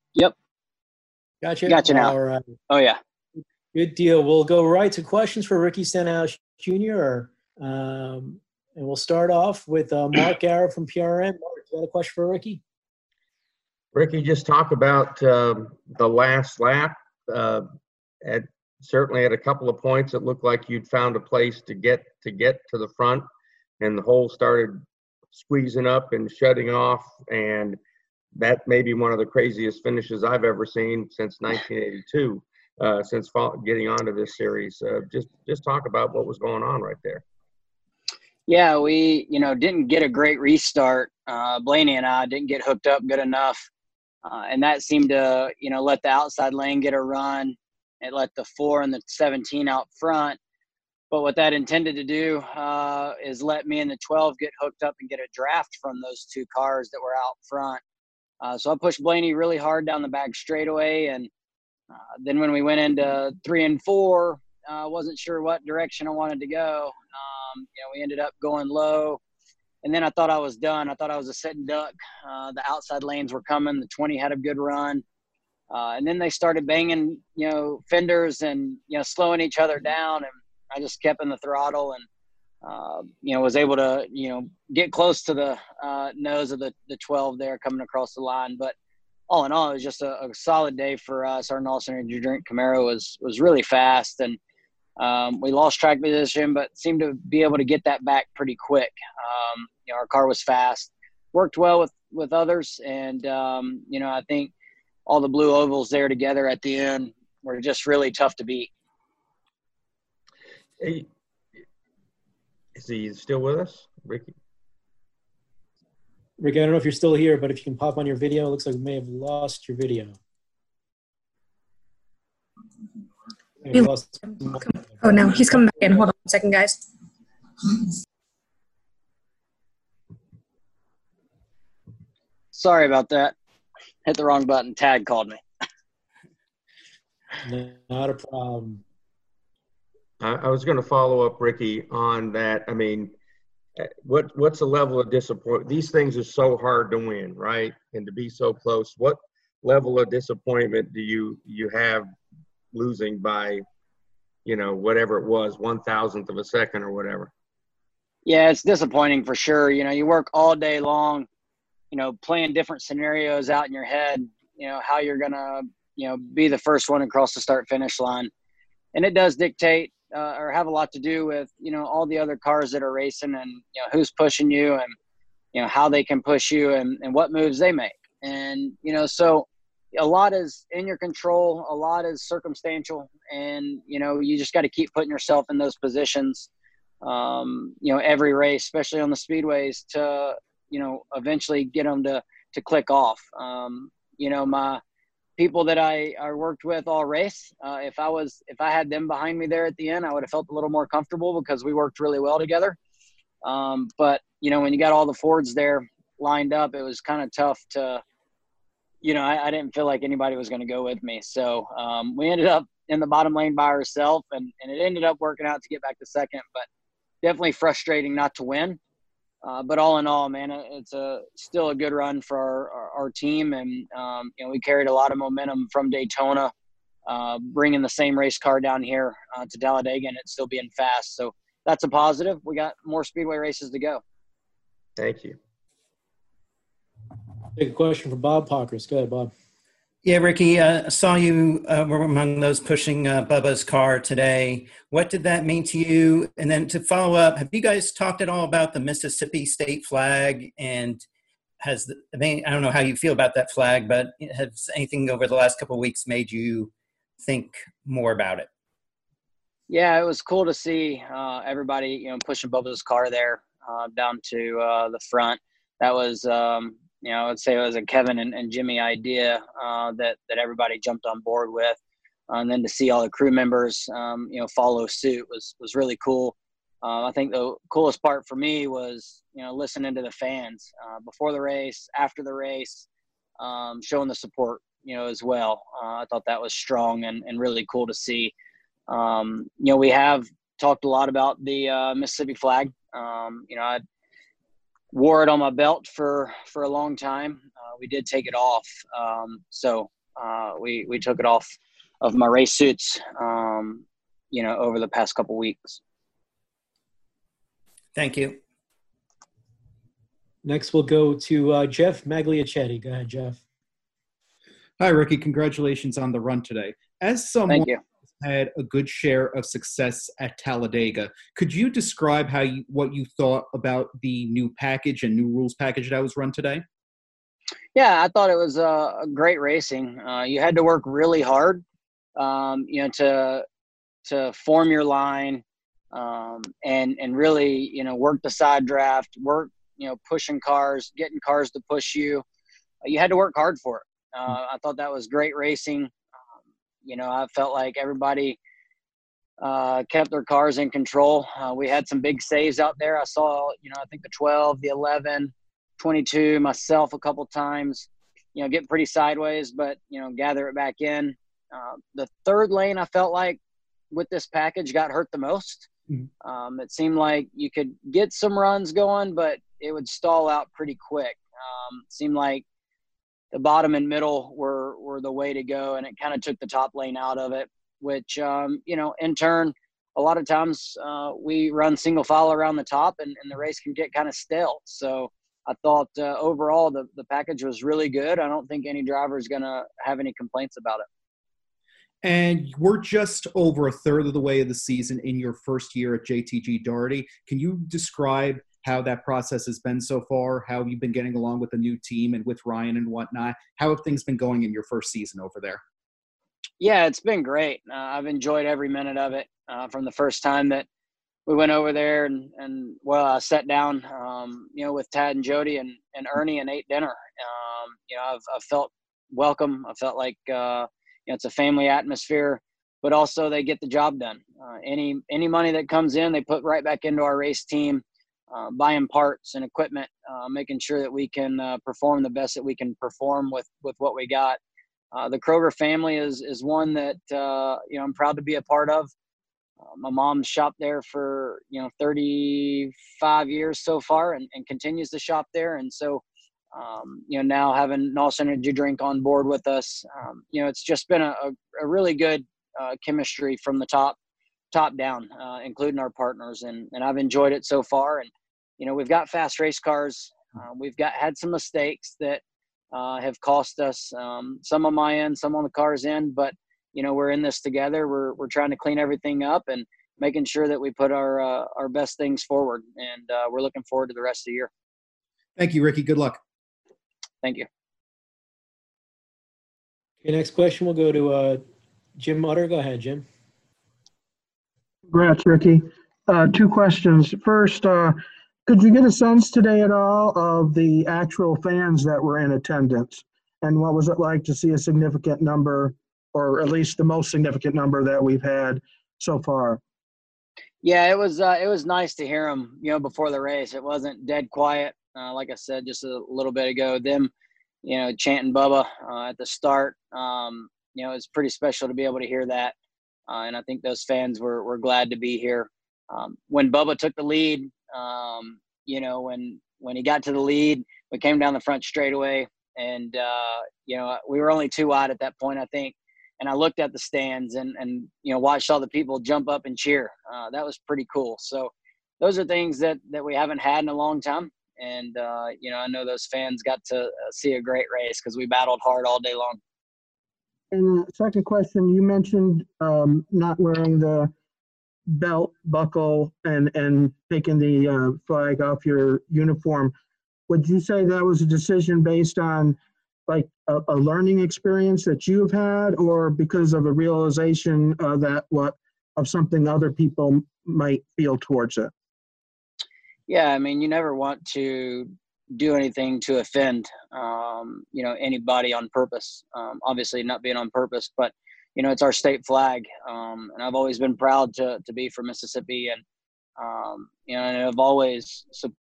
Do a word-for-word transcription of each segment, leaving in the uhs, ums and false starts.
Yep. Gotcha. Gotcha now. All right. Oh, yeah. Good deal. We'll go right to questions for Ricky Stenhouse Junior Um, and we'll start off with uh, Mark Garrett from P R N. Mark, you got a question for Ricky? Ricky, just talk about um, the last lap. Uh, at certainly at a couple of points, it looked like you'd found a place to get to get to the front, and the hole started squeezing up and shutting off, and that may be one of the craziest finishes I've ever seen since nineteen eighty-two. Uh, since fall, getting onto this series, uh, just just talk about what was going on right there. Yeah, we you know didn't get a great restart. Uh, Blaney and I didn't get hooked up good enough, uh, and that seemed to you know let the outside lane get a run. It let the four and the seventeen out front. But what that intended to do uh, is let me and the twelve get hooked up and get a draft from those two cars that were out front. Uh, so I pushed Blaney really hard down the back straightaway, and uh, then when we went into three and four, I uh, wasn't sure what direction I wanted to go. Um, you know, we ended up going low, and then I thought I was done. I thought I was a sitting duck. Uh, the outside lanes were coming. The twenty had a good run, uh, and then they started banging, you know, fenders and you know slowing each other down, and I just kept in the throttle and. Uh, you know, was able to, you know, get close to the uh, nose of the, the twelve there coming across the line. But all in all, it was just a, a solid day for us. Our Nelson Energy Drink Camaro was was really fast, and um, we lost track position, but seemed to be able to get that back pretty quick. Um, you know, our car was fast, worked well with, with others, and, um, you know, I think all the blue ovals there together at the end were just really tough to beat. Hey. Is he still with us, Ricky? Ricky, I don't know if you're still here, but if you can pop on your video, it looks like we may have lost your video. Lost. Oh, no, he's coming back in. Hold on a second, guys. Sorry about that. Hit the wrong button. Tag called me. No, not a problem. I was going to follow up, Ricky, on that. I mean, what what's the level of disappointment? These things are so hard to win, right? And to be so close. What level of disappointment do you you have losing by, you know, whatever it was, one thousandth of a second or whatever? Yeah, it's disappointing for sure. You know, you work all day long, you know, playing different scenarios out in your head, you know, how you're going to, you know, be the first one across the start finish line. And it does dictate uh, or have a lot to do with, you know, all the other cars that are racing and, you know, who's pushing you and, you know, how they can push you and, and what moves they make. And, you know, so a lot is in your control. A lot is circumstantial. And, you know, you just got to keep putting yourself in those positions, um, you know, every race, especially on the speedways to, you know, eventually get them to, to click off. Um, you know, my, people that I, I worked with all race. Uh, if I was, if I had them behind me there at the end, I would have felt a little more comfortable because we worked really well together. Um, but you know, when you got all the Fords there lined up, it was kind of tough to, you know, I, I didn't feel like anybody was going to go with me. So um, we ended up in the bottom lane by ourselves, and, and it ended up working out to get back to second, but definitely frustrating not to win. Uh, but all in all, man, it's a still a good run for our, our, our team. And, um, you know, we carried a lot of momentum from Daytona, uh, bringing the same race car down here uh, to Talladega and it still being fast. So that's a positive. We got more speedway races to go. Thank you. Take a question from Bob Pockers. Go ahead, Bob. Yeah, Ricky, I uh, saw you uh, were among those pushing uh, Bubba's car today. What did that mean to you? And then to follow up, have you guys talked at all about the Mississippi state flag? And has, the, I mean, I don't know how you feel about that flag, but has anything over the last couple of weeks made you think more about it? Yeah, it was cool to see uh, everybody, you know, pushing Bubba's car there uh, down to uh, the front. That was, um, you know, I would say it was a Kevin and, and Jimmy idea uh, that, that everybody jumped on board with. Uh, and then to see all the crew members, um, you know, follow suit was, was really cool. Uh, I think the coolest part for me was, you know, listening to the fans uh, before the race, after the race, um, showing the support, you know, as well. Uh, I thought that was strong and, and really cool to see. Um, you know, we have talked a lot about the uh, Mississippi flag. Um, you know, I wore it on my belt for, for a long time. Uh, we did take it off. Um, so uh, we, we took it off of my race suits, um, you know, over the past couple weeks. Thank you. Next, we'll go to uh, Jeff Magliacetti. Go ahead, Jeff. Hi, Ricky. Congratulations on the run today. As someone Thank you. who had a good share of success at Talladega, could you describe how you, what you thought about the new package and new rules package that was run today? Yeah, I thought it was uh, great racing. Uh, you had to work really hard, um, you know, to to form your line, um, and and really, you know, work the side draft, work, you know, pushing cars, getting cars to push you. You had to work hard for it. Uh, I thought that was great racing. Um, you know, I felt like everybody uh, kept their cars in control. Uh, we had some big saves out there. I saw, you know, I think the twelve, the eleven, twenty-two, myself a couple times, you know, get pretty sideways, but, you know, gather it back in. Uh, the third lane, I felt like with this package got hurt the most. Mm-hmm. Um, it seemed like you could get some runs going, but it would stall out pretty quick. Um, it seemed like the bottom and middle were, were the way to go, and it kind of took the top lane out of it, which, um, you know, in turn, a lot of times uh, we run single file around the top, and, and the race can get kind of stale. So I thought uh, overall the, the package was really good. I don't think any driver is going to have any complaints about it. And we're just over a third of the way of the season in your first year at J T G Daugherty. Can you describe how that process has been so far, how you've been getting along with the new team and with Ryan and whatnot? How have things been going in your first season over there? Yeah, it's been great. Uh, I've enjoyed every minute of it uh, from the first time that we went over there and, and well, I sat down, um, you know, with Tad and Jody and, and Ernie and ate dinner. Um, you know, I've, I've felt welcome. I felt like, uh, you know, it's a family atmosphere, but also they get the job done. Uh, any, any money that comes in, they put right back into our race team, uh, buying parts and equipment, uh, making sure that we can uh, perform the best that we can perform with, with what we got. Uh, the Kroger family is, is one that, uh, you know, I'm proud to be a part of. Uh, my mom shopped there for, you know, thirty-five years so far, and, and continues to shop there. And so, um, you know, now having Noss Energy Drink on board with us, um, you know, it's just been a, a, a really good uh, chemistry from the top, top down, uh, including our partners. And, and I've enjoyed it so far. And, you know, we've got fast race cars. Uh, we've got had some mistakes that uh, have cost us, um, some on my end, some on the car's end, but you know, we're in this together. We're we're trying to clean everything up and making sure that we put our uh, our best things forward. And uh, we're looking forward to the rest of the year. Thank you, Ricky. Good luck. Thank you. Okay, next question will go to uh, Jim Mutter. Go ahead, Jim. Congrats, Ricky. Uh, two questions. First, uh, could you get a sense today at all of the actual fans that were in attendance? And what was it like to see a significant number, or at least the most significant number that we've had so far? Yeah, it was uh, it was nice to hear them, you know, before the race. It wasn't dead quiet. Uh, like I said just a little bit ago, them, you know, chanting Bubba uh, at the start. Um, you know, it's pretty special to be able to hear that. Uh, and I think those fans were, were glad to be here. Um, when Bubba took the lead, um, you know, when, when he got to the lead, we came down the front straightaway, and, uh, you know, we were only two wide at that point, I think. And I looked at the stands and, and, you know, watched all the people jump up and cheer. Uh, that was pretty cool. So those are things that, that we haven't had in a long time. And, uh, you know, I know those fans got to uh, see a great race because we battled hard all day long. And the second question, you mentioned um, not wearing the belt buckle and, and taking the uh, flag off your uniform. Would you say that was a decision based on like a, a learning experience that you have had, or because of a realization uh, that what of something other people might feel towards it? Yeah, I mean, you never want to do anything to offend, um, you know, anybody on purpose. Um, obviously not being on purpose, but, you know, it's our state flag. Um, and I've always been proud to, to be from Mississippi. And, um, you know, and I've always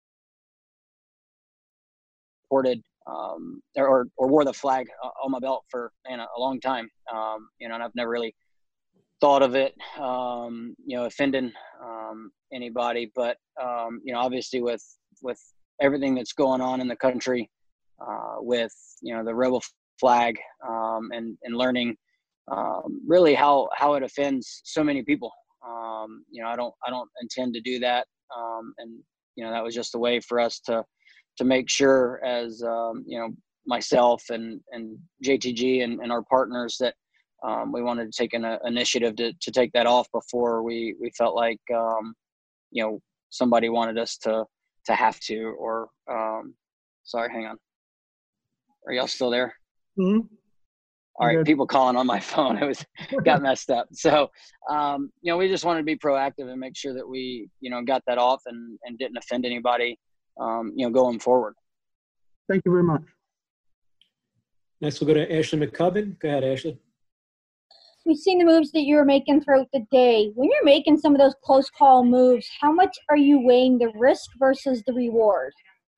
supported um, or, or wore the flag on my belt for man, a long time. Um, you know, and I've never really thought of it, um, you know, offending um, anybody. But, um, you know, obviously with, with everything that's going on in the country, uh, with, you know, the rebel flag, um, and, and learning um, really how, how it offends so many people. Um, you know, I don't, I don't intend to do that. Um, and, you know, that was just a way for us to, to make sure as, um, you know, myself and, and J T G and, and our partners that um, we wanted to take an uh, initiative to, to take that off before we, we felt like, um, you know, somebody wanted us to, to have to, or, um, sorry, hang on. Are y'all still there? Mhm. All right, Good. people calling on my phone. It was got messed up. So, um, you know, we just wanted to be proactive and make sure that we, you know, got that off and, and didn't offend anybody, um, you know, going forward. Thank you very much. Next, we'll go to Ashley McCubbin. Go ahead, Ashley. We've seen the moves that you were making throughout the day. When you're making some of those close call moves, how much are you weighing the risk versus the reward?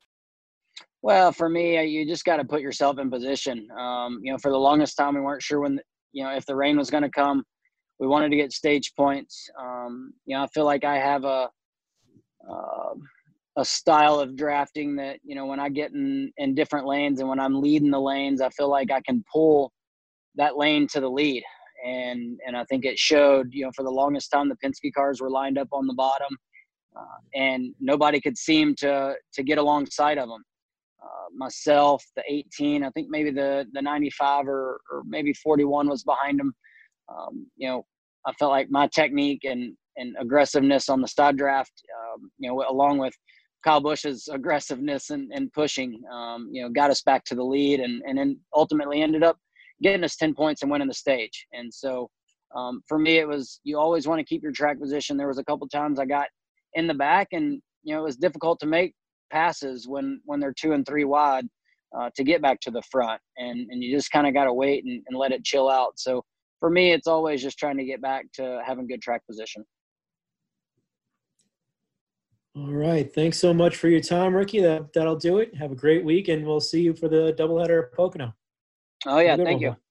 Well, for me, you just got to put yourself in position. Um, you know, for the longest time, we weren't sure when, you know, if the rain was going to come. We wanted to get stage points. Um, you know, I feel like I have a, uh, a style of drafting that, you know, when I get in, in different lanes and when I'm leading the lanes, I feel like I can pull that lane to the lead. And, and I think it showed, you know, for the longest time, the Penske cars were lined up on the bottom uh, and nobody could seem to, to get alongside of them. Uh, myself, the eighteen, I think maybe the, the ninety-five or, or maybe forty-one was behind them. Um, you know, I felt like my technique and, and aggressiveness on the side draft, um, you know, along with Kyle Busch's aggressiveness and, and pushing, um, you know, got us back to the lead and, and then ultimately ended up getting us ten points and winning the stage. And so um, for me, it was, you always want to keep your track position. There was a couple times I got in the back and, you know, it was difficult to make passes when, when they're two and three wide uh, to get back to the front. And, and you just kind of got to wait and, and let it chill out. So for me, it's always just trying to get back to having good track position. All right. Thanks so much for your time, Ricky. That, that'll do it. Have a great week, and we'll see you for the doubleheader at Pocono. Oh, yeah. Have a good Thank one, you. bro.